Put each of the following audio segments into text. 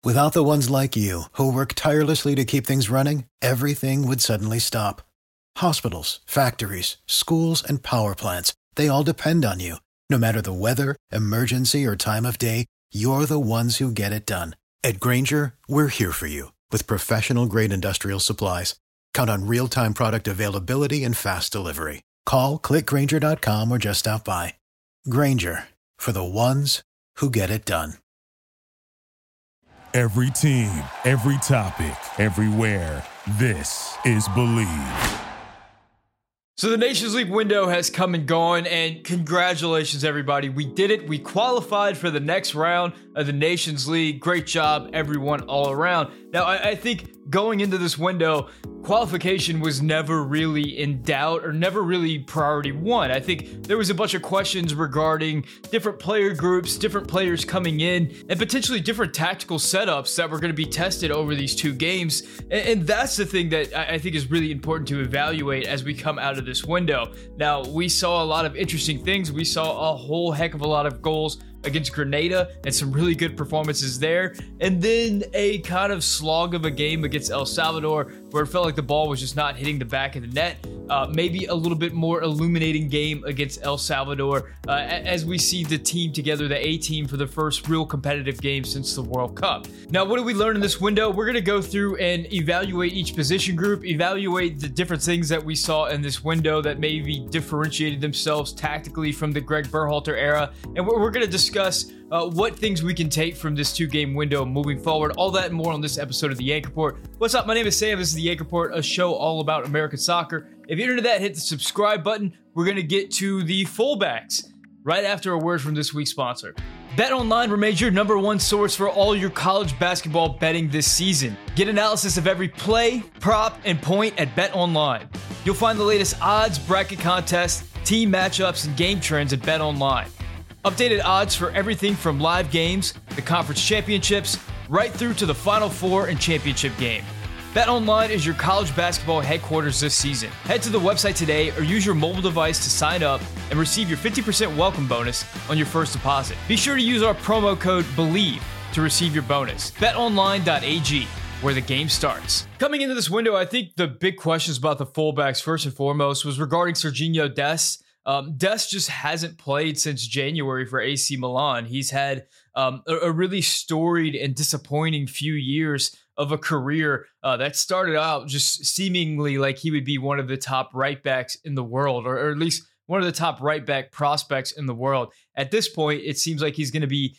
Without the ones like you, who work tirelessly to keep things running, everything would suddenly stop. Hospitals, factories, schools, and power plants, they all depend on you. No matter the weather, emergency, or time of day, you're the ones who get it done. At Grainger, we're here for you with professional-grade industrial supplies. Count on real-time product availability and fast delivery. Call, clickgrainger.com, or just stop by. Grainger, for the ones who get it done. Every team, every topic, everywhere. This is Believe. So the Nations League window has come and gone, and congratulations, everybody. We did it. We qualified for the next round of the Nations League. Great job, everyone, all around. Now, I think going into this window, qualification was never really in doubt or never really priority one. I think there was a bunch of questions regarding different player groups, different players coming in, and potentially different tactical setups that were going to be tested over these two games. And that's the thing that I think is really important to evaluate as we come out of this window. Now, we saw a lot of interesting things. We saw a whole heck of a lot of goals against Grenada and some really good performances there. And then a kind of slog of a game against El Salvador where it felt like the ball was just not hitting the back of the net. Maybe a little bit more illuminating game against El Salvador as we see the team together, the A team, for the first real competitive game since the World Cup. Now, what did we learn in this window? We're going to go through and evaluate each position group, evaluate the different things that we saw in this window that maybe differentiated themselves tactically from the Greg Berhalter era. And we're going to discuss what things we can take from this two-game window moving forward. All that and more on this episode of The Yank Report. What's up? My name is Sam. This is The Yank Report, a show all about American soccer. If you're into that, hit the subscribe button. We're going to get to the fullbacks right after a word from this week's sponsor. BetOnline remains your number one source for all your college basketball betting this season. Get analysis of every play, prop, and point at BetOnline. You'll find the latest odds, bracket contests, team matchups, and game trends at BetOnline. Updated odds for everything from live games, the conference championships, right through to the Final Four and championship game. BetOnline is your college basketball headquarters this season. Head to the website today or use your mobile device to sign up and receive your 50% welcome bonus on your first deposit. Be sure to use our promo code BELIEVE to receive your bonus. BetOnline.ag, where the game starts. Coming into this window, I think the big questions about the fullbacks, first and foremost, was regarding Serginho Dest. Dest just hasn't played since January for AC Milan. He's had a really storied and disappointing few years of a career that started out just seemingly like he would be one of the top right backs in the world, or at least one of the top right back prospects in the world. At this point, it seems like he's going to be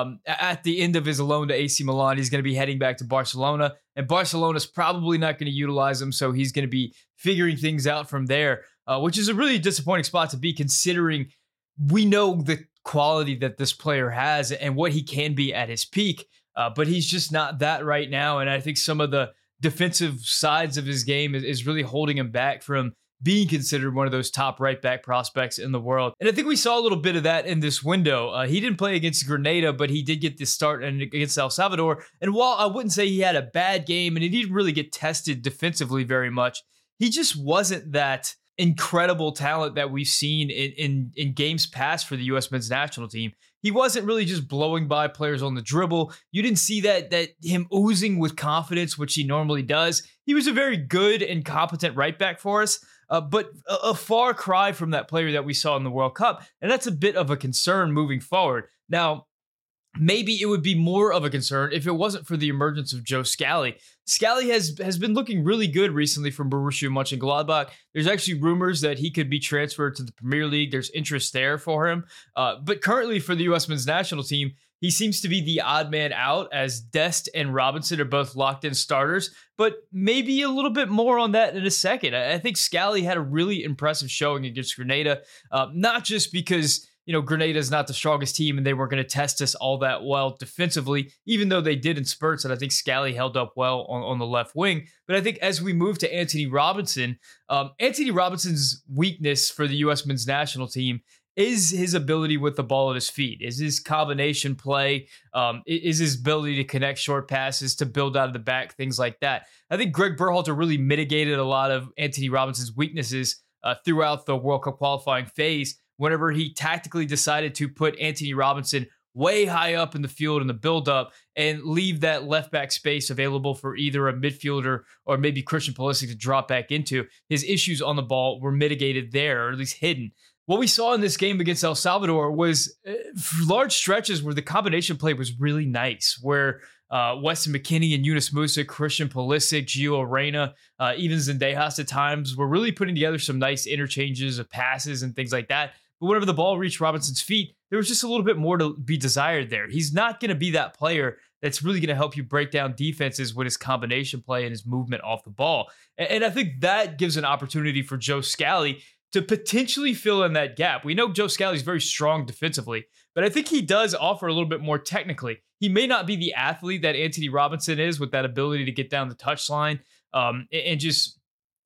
at the end of his loan to AC Milan. He's going to be heading back to Barcelona, and Barcelona's probably not going to utilize him, so he's going to be figuring things out from there, which is a really disappointing spot to be, considering we know the quality that this player has and what he can be at his peak. But he's just not that right now. And I think some of the defensive sides of his game is really holding him back from being considered one of those top right back prospects in the world. And I think we saw a little bit of that in this window. He didn't play against Grenada, but he did get the start against El Salvador. And while I wouldn't say he had a bad game and he didn't really get tested defensively very much, he just wasn't that incredible talent that we've seen in games past for the U.S. men's national team. He wasn't really just blowing by players on the dribble. You didn't see that him oozing with confidence, which he normally does. He was a very good and competent right back for us, but a far cry from that player that we saw in the World Cup. And that's a bit of a concern moving forward. Now, maybe it would be more of a concern if it wasn't for the emergence of Joe Scally. Scally has been looking really good recently from Borussia Mönchengladbach. There's actually rumors that he could be transferred to the Premier League. There's interest there for him. But currently for the U.S. men's national team, he seems to be the odd man out, as Dest and Robinson are both locked-in starters. But maybe a little bit more on that in a second. I think Scally had a really impressive showing against Grenada, not just because Grenada is not the strongest team and they weren't going to test us all that well defensively, even though they did in spurts. And I think Scally held up well on the left wing. But I think as we move to Anthony Robinson, Anthony Robinson's weakness for the U.S. men's national team is his ability with the ball at his feet, is his combination play, is his ability to connect short passes, to build out of the back, things like that. I think Greg Berhalter really mitigated a lot of Anthony Robinson's weaknesses throughout the World Cup qualifying phase, whenever he tactically decided to put Anthony Robinson way high up in the field in the buildup and leave that left back space available for either a midfielder or maybe Christian Pulisic to drop back into. His issues on the ball were mitigated there, or at least hidden. What we saw in this game against El Salvador was large stretches where the combination play was really nice, where Weston McKennie and Yunus Musa, Christian Pulisic, Gio Reyna, even Zendejas at times were really putting together some nice interchanges of passes and things like that. But whenever the ball reached Robinson's feet, there was just a little bit more to be desired there. He's not going to be that player that's really going to help you break down defenses with his combination play and his movement off the ball. And I think that gives an opportunity for Joe Scally to potentially fill in that gap. We know Joe Scally is very strong defensively, but I think he does offer a little bit more technically. He may not be the athlete that Anthony Robinson is with that ability to get down the touchline and just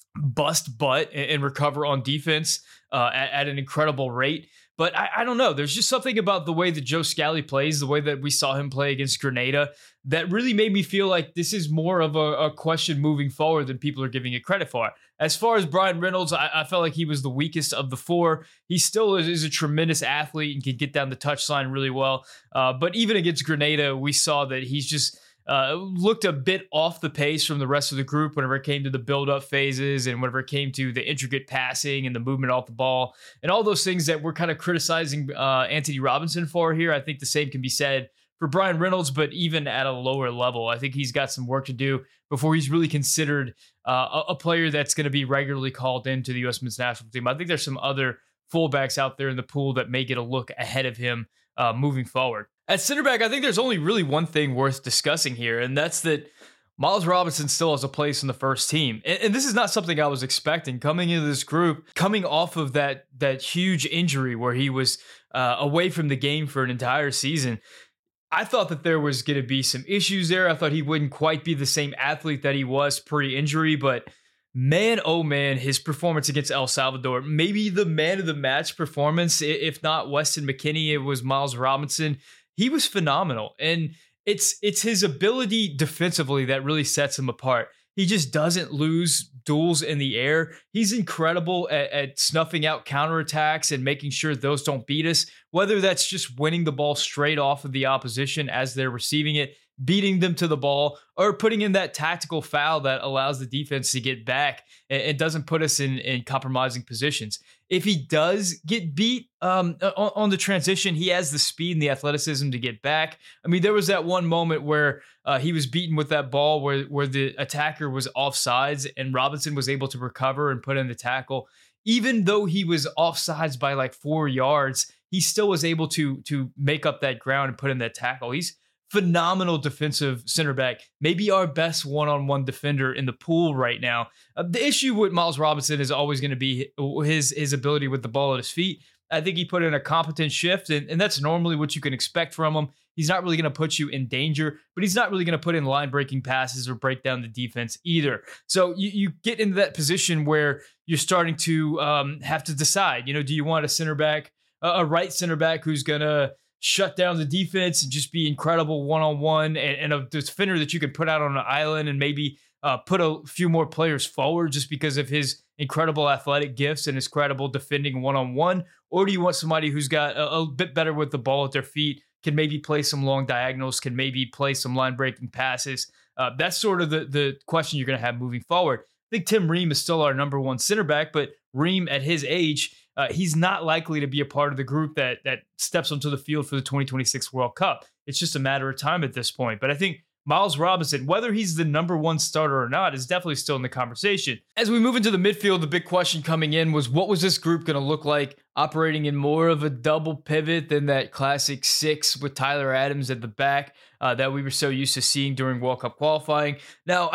bust butt and recover on defense at an incredible rate. But I don't know. There's just something about the way that Joe Scally plays, the way that we saw him play against Grenada, that really made me feel like this is more of a question moving forward than people are giving it credit for. As far as Bryan Reynolds, I felt like he was the weakest of the four. He still is a tremendous athlete and can get down the touchline really well. But even against Grenada, we saw that he's just looked a bit off the pace from the rest of the group whenever it came to the build-up phases and whenever it came to the intricate passing and the movement off the ball and all those things that we're kind of criticizing Anthony Robinson for here. I think the same can be said for Bryan Reynolds, but even at a lower level. I think he's got some work to do before he's really considered a player that's going to be regularly called into the U.S. men's national team. I think there's some other fullbacks out there in the pool that may get a look ahead of him moving forward. At center back, I think there's only really one thing worth discussing here, and that's that Miles Robinson still has a place in the first team. And this is not something I was expecting coming into this group, coming off of that huge injury where he was away from the game for an entire season. I thought that there was going to be some issues there. I thought he wouldn't quite be the same athlete that he was pre-injury, but man, oh man, his performance against El Salvador, maybe the man of the match performance, if not Weston McKennie, it was Miles Robinson. He was phenomenal, and it's his ability defensively that really sets him apart. He just doesn't lose duels in the air. He's incredible at snuffing out counterattacks and making sure those don't beat us, whether that's just winning the ball straight off of the opposition as they're receiving it, beating them to the ball, or putting in that tactical foul that allows the defense to get back and doesn't put us in compromising positions. If he does get beat on the transition, he has the speed and the athleticism to get back. I mean, there was that one moment where he was beaten with that ball where the attacker was offsides and Robinson was able to recover and put in the tackle. Even though he was offsides by like 4 yards, he still was able to make up that ground and put in that tackle. He's phenomenal defensive center back, maybe our best one-on-one defender in the pool right now. The issue with Miles Robinson is always going to be his ability with the ball at his feet. I think he put in a competent shift, and that's normally what you can expect from him. He's not really going to put you in danger, but he's not really going to put in line-breaking passes or break down the defense either. So you get into that position where you're starting to have to decide, do you want a center back, a right center back who's going to shut down the defense and just be incredible one-on-one and a defender that you can put out on an island and maybe put a few more players forward just because of his incredible athletic gifts and his credible defending one-on-one? Or do you want somebody who's got a bit better with the ball at their feet, can maybe play some long diagonals, can maybe play some line-breaking passes? That's sort of the question you're going to have moving forward. I think Tim Ream is still our number one center back, but Ream at his age, he's not likely to be a part of the group that steps onto the field for the 2026 World Cup. It's just a matter of time at this point. But I think Miles Robinson, whether he's the number one starter or not, is definitely still in the conversation. As we move into the midfield, the big question coming in was, what was this group going to look like operating in more of a double pivot than that classic six with Tyler Adams at the back that we were so used to seeing during World Cup qualifying? Now,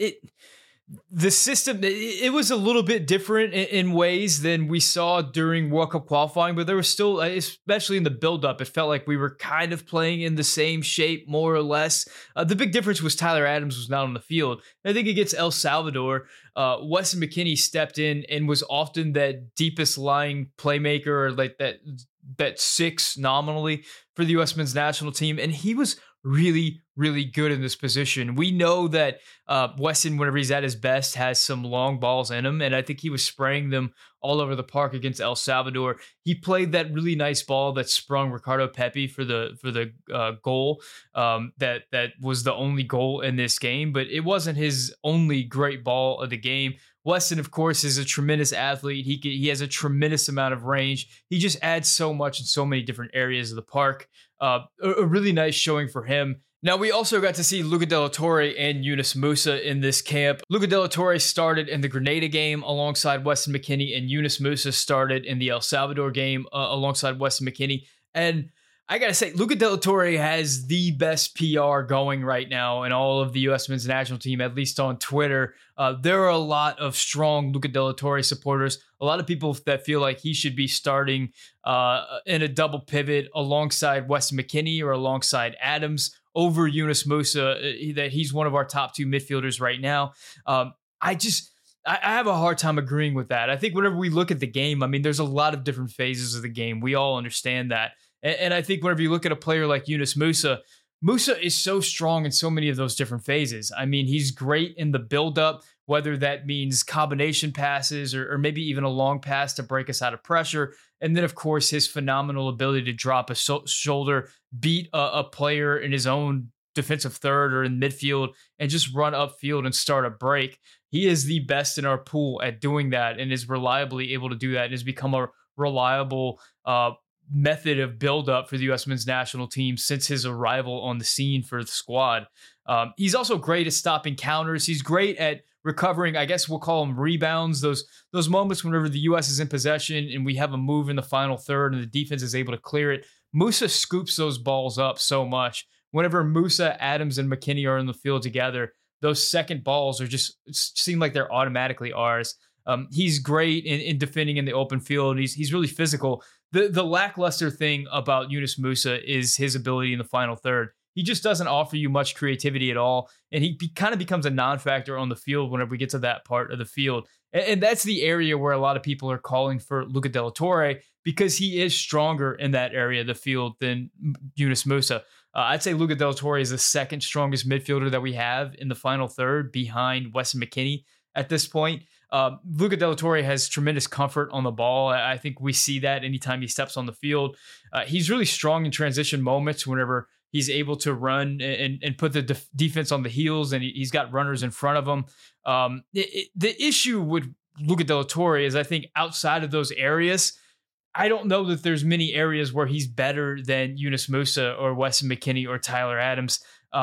the system, it was a little bit different in ways than we saw during World Cup qualifying, but there was still, especially in the buildup, it felt like we were kind of playing in the same shape, more or less. The big difference was Tyler Adams was not on the field. I think against El Salvador, Weston McKennie stepped in and was often that deepest lying playmaker, or like that six nominally for the U.S. men's national team, and he was really, really good in this position. We know that Weston, whenever he's at his best, has some long balls in him, and I think he was spraying them all over the park against El Salvador. He played that really nice ball that sprung Ricardo Pepi for the goal. That was the only goal in this game, but it wasn't his only great ball of the game. Weston, of course, is a tremendous athlete. He has a tremendous amount of range. He just adds so much in so many different areas of the park. A really nice showing for him. Now, we also got to see Luca de la Torre and Yunus Musah in this camp. Luca de la Torre started in the Grenada game alongside Weston McKennie, and Yunus Musah started in the El Salvador game alongside Weston McKennie. And I got to say, Luca de la Torre has the best PR going right now in all of the U.S. men's national team, at least on Twitter. There are a lot of strong Luca de la Torre supporters, a lot of people that feel like he should be starting in a double pivot alongside Weston McKennie or alongside Adams over Yunus Musah, that he's one of our top two midfielders right now. I have a hard time agreeing with that. I think whenever we look at the game, I mean, there's a lot of different phases of the game. We all understand that. And I think whenever you look at a player like Yunus Musah, Musah is so strong in so many of those different phases. I mean, he's great in the buildup, whether that means combination passes or maybe even a long pass to break us out of pressure. And then, of course, his phenomenal ability to drop a shoulder, beat a player in his own defensive third or in midfield, and just run upfield and start a break. He is the best in our pool at doing that and is reliably able to do that and has become a reliable method of buildup for the U.S. men's national team since his arrival on the scene for the squad. He's also great at stopping counters. He's great at recovering, I guess we'll call them rebounds, those moments whenever the U.S. is in possession and we have a move in the final third and the defense is able to clear it. Musah scoops those balls up so much. Whenever Musah, Adams, and McKennie are in the field together, those second balls are just seem like they're automatically ours. He's great in defending in the open field. He's really physical. The lackluster thing about Yunus Musah is his ability in the final third. He just doesn't offer you much creativity at all, and he kind of becomes a non-factor on the field whenever we get to that part of the field. And that's the area where a lot of people are calling for Luca de la Torre because he is stronger in that area of the field than Yunus Musah. I'd say Luca de la Torre is the second strongest midfielder that we have in the final third behind Weston McKennie at this point. Luca de la Torre has tremendous comfort on the ball. I think we see that anytime he steps on the field. He's really strong in transition moments whenever he's able to run and put the defense on the heels, and he's got runners in front of him. The issue with Luca de la Torre is I think outside of those areas, I don't know that there's many areas where he's better than Yunus Musah or Weston McKennie or Tyler Adams.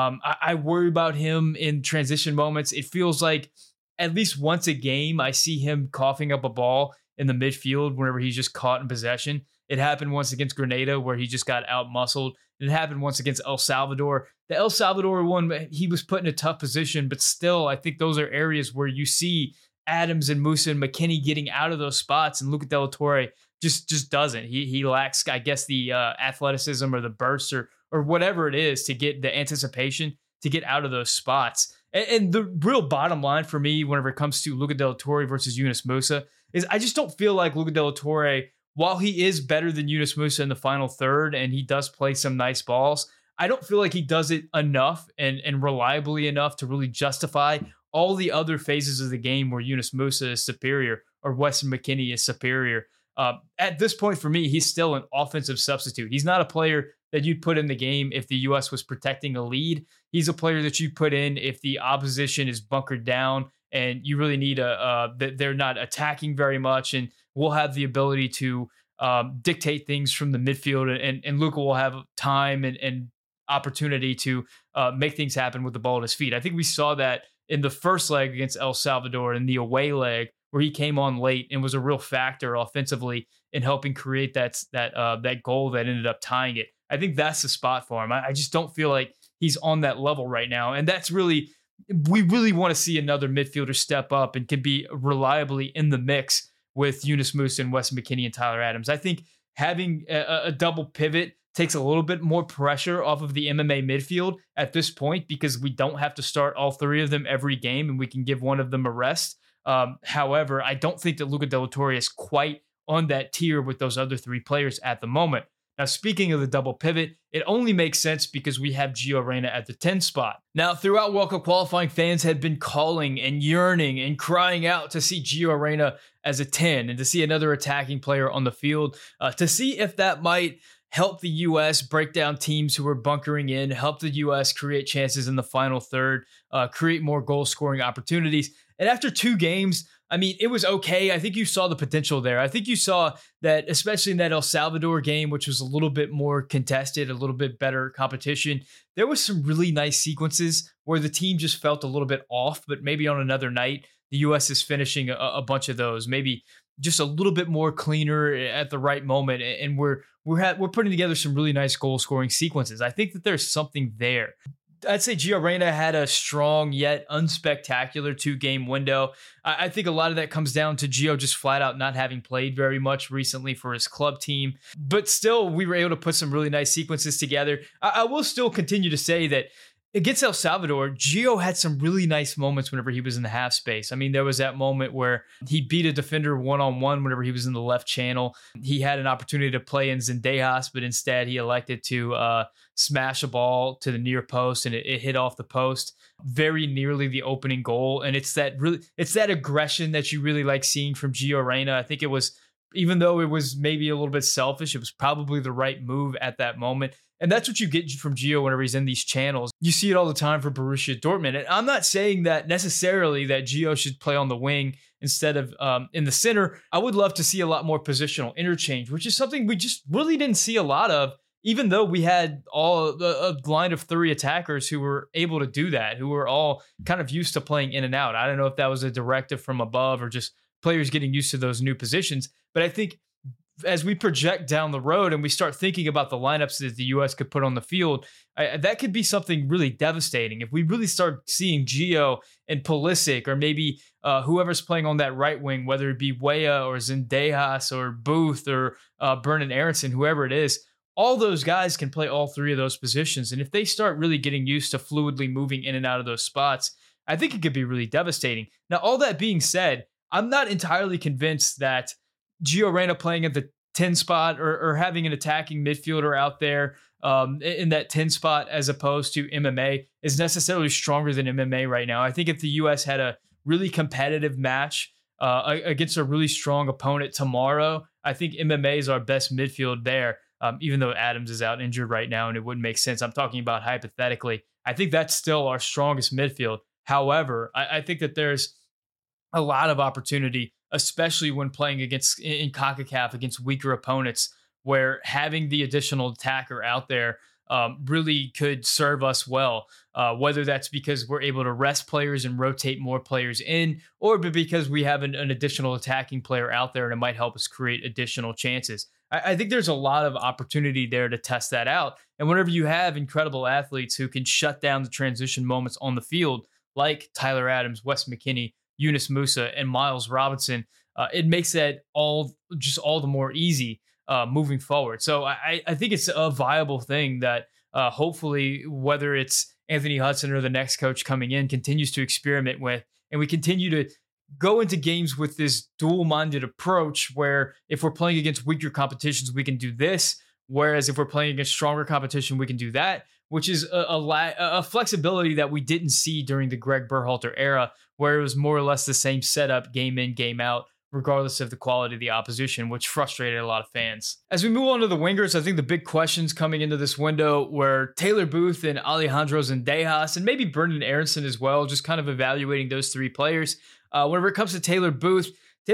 I worry about him in transition moments. It feels like at least once a game, I see him coughing up a ball in the midfield whenever he's just caught in possession. It happened once against Grenada where he just got out-muscled. It happened once against El Salvador. The El Salvador one, he was put in a tough position, but still, I think those are areas where you see Adams and Musah and McKennie getting out of those spots, and Luca de la Torre just doesn't. He lacks, I guess, the athleticism or the burst or whatever it is to get the anticipation to get out of those spots. And the real bottom line for me, whenever it comes to Luca de la Torre versus Yunus Musah, is I just don't feel like Luca de la Torre, while he is better than Yunus Musah in the final third and he does play some nice balls, I don't feel like he does it enough and reliably enough to really justify all the other phases of the game where Yunus Musah is superior or Weston McKennie is superior. At this point, for me, he's still an offensive substitute. He's not a player that you'd put in the game if the U.S. was protecting a lead. He's a player that you put in if the opposition is bunkered down and you really need they're not attacking very much, and we'll have the ability to dictate things from the midfield, and Luca will have time and opportunity to make things happen with the ball at his feet. I think we saw that in the first leg against El Salvador and the away leg, where he came on late and was a real factor offensively in helping create that goal that ended up tying it. I think that's the spot for him. I just don't feel like he's on that level right now. And that's we really want to see another midfielder step up and can be reliably in the mix with Yunus Musah and Weston McKennie and Tyler Adams. I think having a double pivot takes a little bit more pressure off of the MMA midfield at this point because we don't have to start all three of them every game and we can give one of them a rest. However, I don't think that Luca de la Torre is quite on that tier with those other three players at the moment. Now, speaking of the double pivot, it only makes sense because we have Gio Reyna at the 10 spot. Now, throughout World Cup qualifying, fans had been calling and yearning and crying out to see Gio Reyna as a 10 and to see another attacking player on the field, to see if that might help the U.S. break down teams who are bunkering in, help the U.S. create chances in the final third, create more goal-scoring opportunities. And after 2 games, I mean, it was okay. I think you saw the potential there. I think you saw that, especially in that El Salvador game, which was a little bit more contested, a little bit better competition. There was some really nice sequences where the team just felt a little bit off, but maybe on another night, the U.S. is finishing a bunch of those, maybe just a little bit more cleaner at the right moment. And we're putting together some really nice goal scoring sequences. I think that there's something there. I'd say Gio Reyna had a strong yet unspectacular 2-game window. I think a lot of that comes down to Gio just flat out not having played very much recently for his club team. But still, we were able to put some really nice sequences together. I will still continue to say that against El Salvador, Gio had some really nice moments whenever he was in the half space. I mean, there was that moment where he beat a defender one-on-one whenever he was in the left channel. He had an opportunity to play in Zendejas, but instead he elected to smash a ball to the near post, and it hit off the post, very nearly the opening goal. And it's that aggression that you really like seeing from Gio Reyna. I think it was, even though it was maybe a little bit selfish, it was probably the right move at that moment. And that's what you get from Gio whenever he's in these channels. You see it all the time for Borussia Dortmund. And I'm not saying that necessarily that Gio should play on the wing instead of in the center. I would love to see a lot more positional interchange, which is something we just really didn't see a lot of, even though we had a line of 3 attackers who were able to do that, who were all kind of used to playing in and out. I don't know if that was a directive from above or just players getting used to those new positions. But I think as we project down the road and we start thinking about the lineups that the U.S. could put on the field, that could be something really devastating. If we really start seeing Gio and Pulisic, or maybe whoever's playing on that right wing, whether it be Weah or Zendejas or Booth or Bernard Aronson, whoever it is, all those guys can play all 3 of those positions. And if they start really getting used to fluidly moving in and out of those spots, I think it could be really devastating. Now, all that being said, I'm not entirely convinced that Gio Reyna playing at the 10 spot or having an attacking midfielder out there in that 10 spot as opposed to MMA is necessarily stronger than MMA right now. I think if the U.S. had a really competitive match against a really strong opponent tomorrow, I think MMA is our best midfield there, even though Adams is out injured right now and it wouldn't make sense. I'm talking about hypothetically. I think that's still our strongest midfield. However, I think that there's a lot of opportunity, especially when playing against in CONCACAF against weaker opponents, where having the additional attacker out there really could serve us well, whether that's because we're able to rest players and rotate more players in, or because we have an additional attacking player out there and it might help us create additional chances. I think there's a lot of opportunity there to test that out. And whenever you have incredible athletes who can shut down the transition moments on the field, like Tyler Adams, Wes McKennie, Yunus Musa, and Miles Robinson, it makes that all the more easy moving forward. So I think it's a viable thing that hopefully, whether it's Anthony Hudson or the next coach coming in, continues to experiment with, and we continue to go into games with this dual-minded approach where if we're playing against weaker competitions, we can do this, whereas if we're playing against stronger competition, we can do that, which is a flexibility that we didn't see during the Greg Berhalter era, where it was more or less the same setup, game in, game out, regardless of the quality of the opposition, which frustrated a lot of fans. As we move on to the wingers, I think the big questions coming into this window were Taylor Booth and Alejandro Zendejas, and maybe Bernard Aronson as well, just kind of evaluating those 3 players. Whenever it comes to Taylor Booth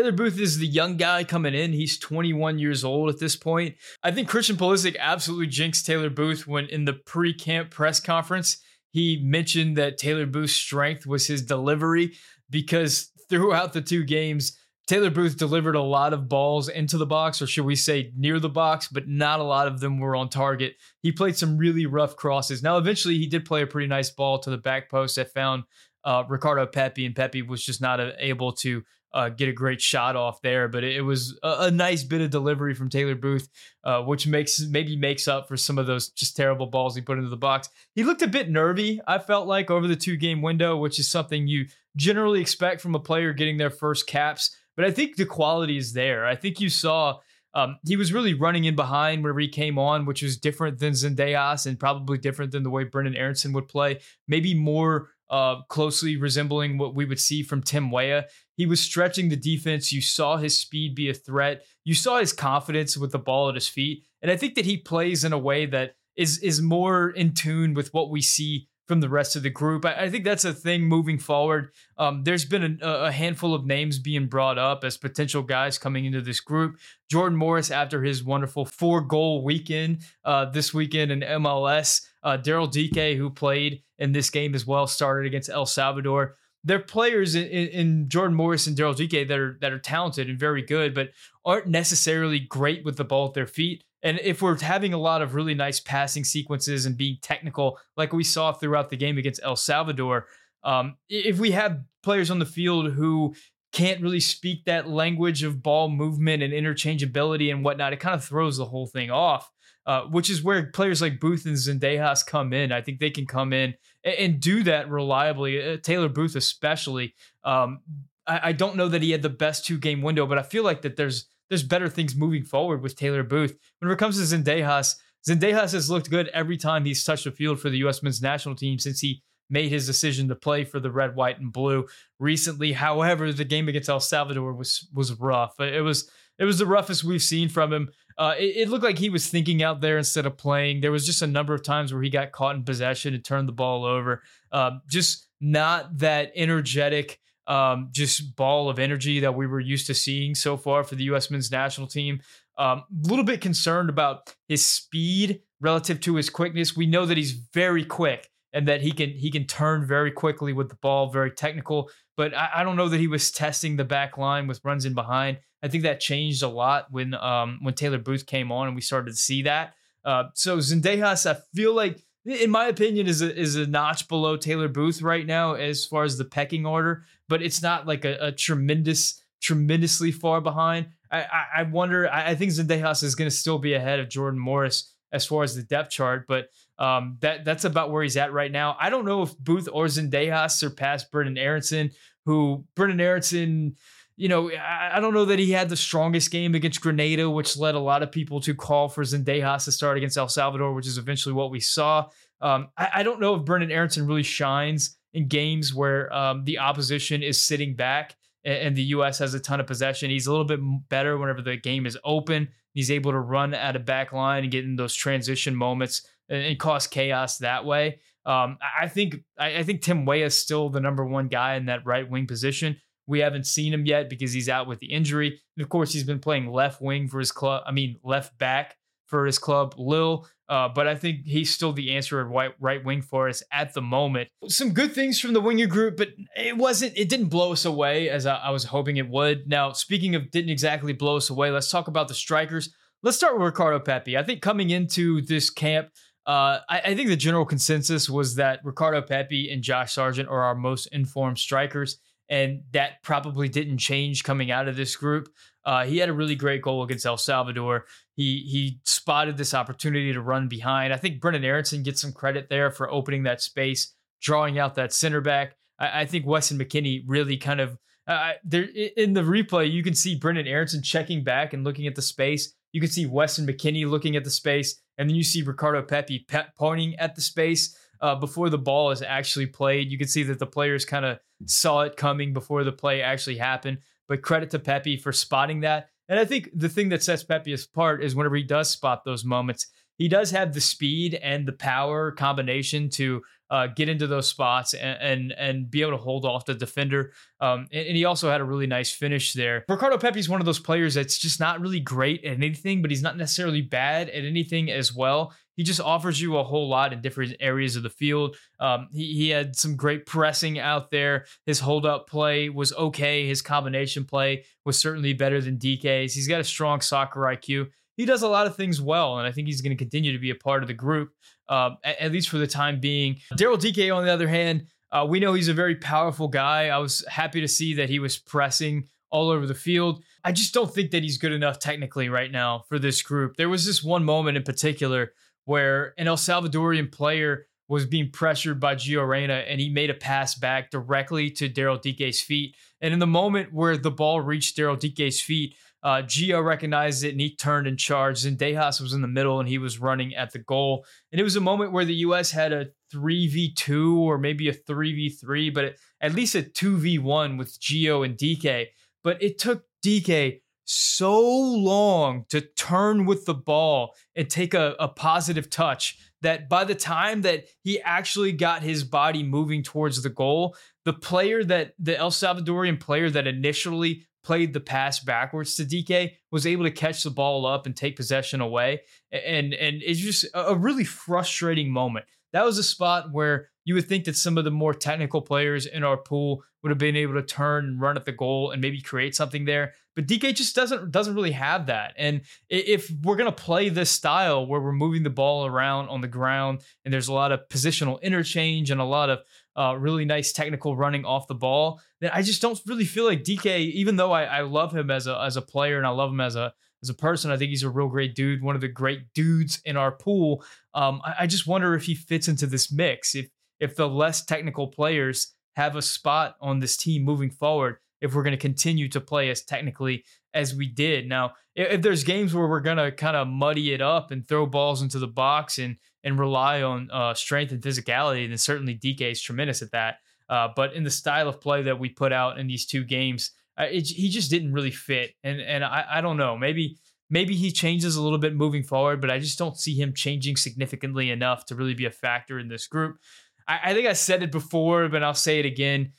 is the young guy coming in. He's 21 years old at this point. I think Christian Pulisic absolutely jinxed Taylor Booth when in the pre-camp press conference, he mentioned that Taylor Booth's strength was his delivery, because throughout the 2 games, Taylor Booth delivered a lot of balls into the box, or should we say near the box, but not a lot of them were on target. He played some really rough crosses. Now, eventually he did play a pretty nice ball to the back post that found Ricardo Pepi, and Pepi was just not able to get a great shot off there. But it was a nice bit of delivery from Taylor Booth, which maybe makes up for some of those just terrible balls he put into the box. He looked a bit nervy, I felt like, over the 2-game window, which is something you generally expect from a player getting their first caps. But I think the quality is there. I think you saw He was really running in behind whenever he came on, which was different than Zendejas and probably different than the way Brenden Aaronson would play. Maybe more closely resembling what we would see from Tim Weah. He was stretching the defense. You saw his speed be a threat. You saw his confidence with the ball at his feet. And I think that he plays in a way that is more in tune with what we see from the rest of the group. I think that's a thing moving forward. There's been a handful of names being brought up as potential guys coming into this group. Jordan Morris, after his wonderful 4-goal weekend this weekend in MLS. Daryl Dike, who played in this game as well, started against El Salvador. They're players in Jordan Morris and Daryl Dike that are talented and very good, but aren't necessarily great with the ball at their feet. And if we're having a lot of really nice passing sequences and being technical, like we saw throughout the game against El Salvador, if we have players on the field who can't really speak that language of ball movement and interchangeability and whatnot, it kind of throws the whole thing off, which is where players like Booth and Zendejas come in. I think they can come in and do that reliably. Taylor Booth especially. I don't know that he had the best 2-game window, but I feel like that there's better things moving forward with Taylor Booth. When it comes to Zendejas has looked good every time he's touched the field for the U.S. men's national team since he made his decision to play for the red, white, and blue recently. However, the game against El Salvador was rough. It was the roughest we've seen from him. It looked like he was thinking out there instead of playing. There was just a number of times where he got caught in possession and turned the ball over. Just not that energetic, just ball of energy that we were used to seeing so far for the U.S. men's national team. A little bit concerned about his speed relative to his quickness. We know that he's very quick and that he can turn very quickly with the ball, very technical. But I don't know that he was testing the back line with runs in behind. I think that changed a lot when Taylor Booth came on and we started to see that. So Zendejas, I feel like, in my opinion, is a notch below Taylor Booth right now as far as the pecking order, but it's not like a tremendously far behind. I wonder. I think Zendejas is going to still be ahead of Jordan Morris as far as the depth chart, but that's about where he's at right now. I don't know if Booth or Zendejas surpassed Brenden Aaronson, who Brenden Aaronson, I don't know that he had the strongest game against Grenada, which led a lot of people to call for Zendejas to start against El Salvador, which is eventually what we saw. I don't know if Brenden Aaronson really shines in games where the opposition is sitting back and the U.S. has a ton of possession. He's a little bit better whenever the game is open. He's able to run at a back line and get in those transition moments and cause chaos that way. I think Tim Weah is still the number one guy in that right wing position. We haven't seen him yet because he's out with the injury. And of course, he's been playing left back for his club, Lille. But I think he's still the answer at right wing for us at the moment. Some good things from the winger group, but it didn't blow us away as I was hoping it would. Now, speaking of didn't exactly blow us away, let's talk about the strikers. Let's start with Ricardo Pepi. I think coming into this camp, I think the general consensus was that Ricardo Pepi and Josh Sargent are our most informed strikers, and that probably didn't change coming out of this group. He had a really great goal against El Salvador. He spotted this opportunity to run behind. I think Brenden Aaronson gets some credit there for opening that space, drawing out that center back. I think Weston McKennie really kind of there in the replay. You can see Brenden Aaronson checking back and looking at the space. You can see Weston McKennie looking at the space, and then you see Ricardo Pepi pointing at the space before the ball is actually played. You can see that the players kind of saw it coming before the play actually happened. But credit to Pepi for spotting that. And I think the thing that sets Pepi apart is whenever he does spot those moments, he does have the speed and the power combination to get into those spots and be able to hold off the defender. And he also had a really nice finish there. Ricardo Pepi is one of those players that's just not really great at anything, but he's not necessarily bad at anything as well. He just offers you a whole lot in different areas of the field. He had some great pressing out there. His hold-up play was okay. His combination play was certainly better than DK's. He's got a strong soccer IQ. He does a lot of things well, and I think he's going to continue to be a part of the group, at least for the time being. Daryl Dike, on the other hand, we know he's a very powerful guy. I was happy to see that he was pressing all over the field. I just don't think that he's good enough technically right now for this group. There was this one moment in particular where an El Salvadorian player was being pressured by Gio Reyna, and he made a pass back directly to Daryl Dike's feet. And in the moment where the ball reached Daryl Dike's feet, Gio recognized it and he turned and charged. And Zendejas was in the middle and he was running at the goal. And it was a moment where the U.S. had a 3v2 or maybe a 3v3, but at least a 2v1 with Gio and DK. But it took DK so long to turn with the ball and take a positive touch that by the time that he actually got his body moving towards the goal, the El Salvadorian player that initially played the pass backwards to DK was able to catch the ball up and take possession away. And it's just a really frustrating moment. That was a spot where you would think that some of the more technical players in our pool would have been able to turn and run at the goal and maybe create something there. But DK just doesn't really have that. And if we're going to play this style where we're moving the ball around on the ground and there's a lot of positional interchange and a lot of really nice technical running off the ball, then I just don't really feel like DK, even though I love him as a player and I love him as a person, I think he's a real great dude, one of the great dudes in our pool. I just wonder if he fits into this mix. If the less technical players have a spot on this team moving forward, if we're going to continue to play as technically as we did. Now, if there's games where we're going to kind of muddy it up and throw balls into the box and rely on strength and physicality, then certainly DK is tremendous at that. But in the style of play that we put out in these two games, he just didn't really fit. And I don't know, maybe he changes a little bit moving forward, but I just don't see him changing significantly enough to really be a factor in this group. I think I said it before, but I'll say it again.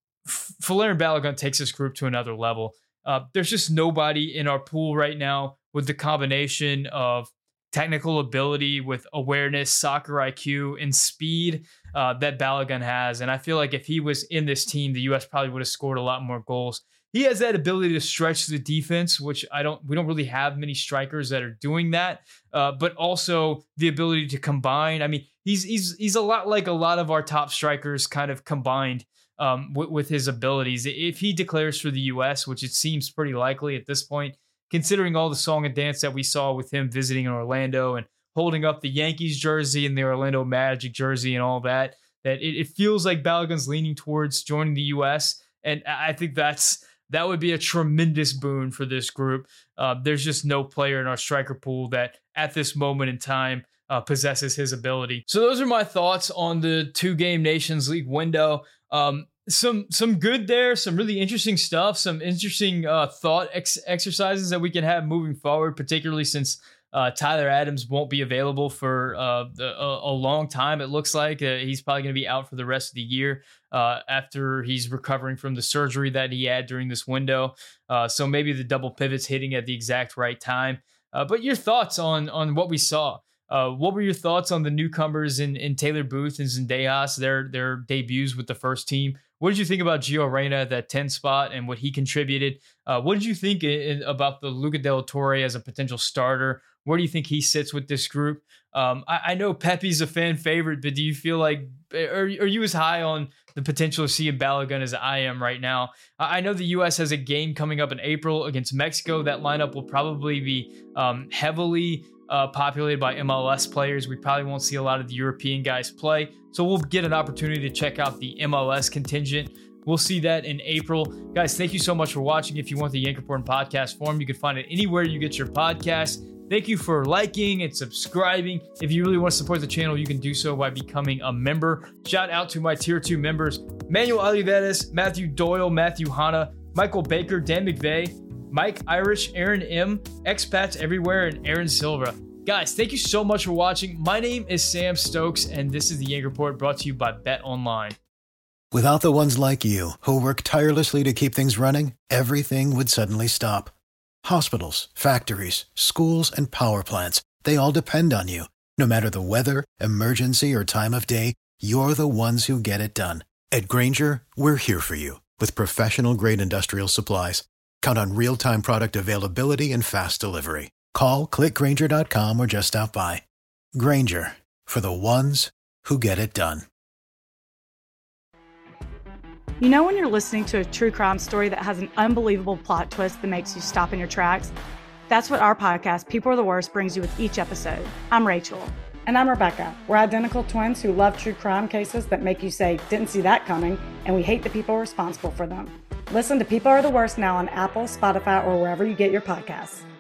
Folarin Balogun takes this group to another level. There's just nobody in our pool right now with the combination of technical ability with awareness, soccer IQ, and speed that Balogun has. And I feel like if he was in this team, the U.S. probably would have scored a lot more goals. He has that ability to stretch the defense, which we don't really have many strikers that are doing that. But also the ability to combine. I mean, he's a lot like a lot of our top strikers kind of combined with his abilities. If he declares for the U.S., which it seems pretty likely at this point, considering all the song and dance that we saw with him visiting in Orlando and holding up the Yankees jersey and the Orlando Magic jersey and all that it feels like Balogun's leaning towards joining the U.S. And I think that would be a tremendous boon for this group. There's just no player in our striker pool that at this moment in time possesses his ability. So those are my thoughts on the 2-game Nations League window. Some good there, some really interesting stuff, some interesting thought exercises that we can have moving forward, particularly since Tyler Adams won't be available for a long time. It looks like he's probably going to be out for the rest of the year after he's recovering from the surgery that he had during this window. So maybe the double pivot's hitting at the exact right time. But your thoughts on what we saw? What were your thoughts on the newcomers in Taylor Booth and Zendejas, their debuts with the first team? What did you think about Gio Reyna at that 10 spot and what he contributed? What did you think about the Luca de la Torre as a potential starter? Where do you think he sits with this group? I know Pepe's a fan favorite, but do you feel like, are you as high on the potential of seeing Balogun as I am right now? I know the U.S. has a game coming up in April against Mexico. That lineup will probably be heavily populated by MLS players. We probably won't see a lot of the European guys play. So we'll get an opportunity to check out the MLS contingent. We'll see that in April. Guys, thank you so much for watching. If you want the Yanker Report podcast form, you can find it anywhere you get your podcast. Thank you for liking and subscribing. If you really want to support the channel, you can do so by becoming a member. Shout out to my Tier 2 members, Manuel Olivares, Matthew Doyle, Matthew Hanna, Michael Baker, Dan McVeigh, Mike Irish, Aaron M, Expats Everywhere, and Aaron Silva. Guys, thank you so much for watching. My name is Sam Stokes, and this is the Yanker Report brought to you by BetOnline. Without the ones like you, who work tirelessly to keep things running, everything would suddenly stop. Hospitals, factories, schools, and power plants, they all depend on you. No matter the weather, emergency, or time of day, you're the ones who get it done. At Grainger, we're here for you with professional-grade industrial supplies. Count on real-time product availability and fast delivery. Call, click Grainger.com, or just stop by. Grainger, for the ones who get it done. You know when you're listening to a true crime story that has an unbelievable plot twist that makes you stop in your tracks? That's what our podcast, People Are the Worst, brings you with each episode. I'm Rachel. And I'm Rebecca. We're identical twins who love true crime cases that make you say, didn't see that coming, and we hate the people responsible for them. Listen to People Are the Worst now on Apple, Spotify, or wherever you get your podcasts.